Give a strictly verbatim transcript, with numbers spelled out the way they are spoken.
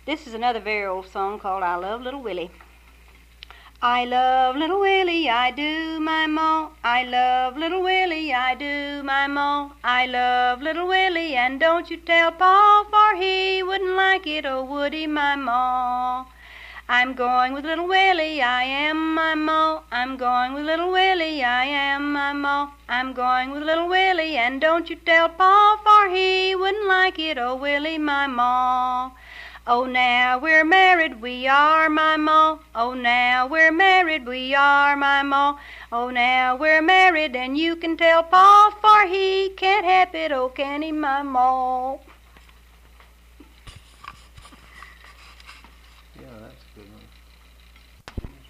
This is another very old song called I Love Little Willie. I love little Willie, I do, my ma. I love little Willie, I do, my ma. I love little Willie, and don't you tell Pa, for he wouldn't like it, oh would he, my ma? I'm going with little Willie, I am, my ma. I'm going with little Willie, I am, my ma. I'm going with little Willie, and don't you tell Pa, for he wouldn't like it, oh Willie, my ma. Oh, now we're married, we are, my ma. Oh, now we're married, we are, my ma. Oh, now we're married, and you can tell Pa, for he can't help it, oh, can he, my ma?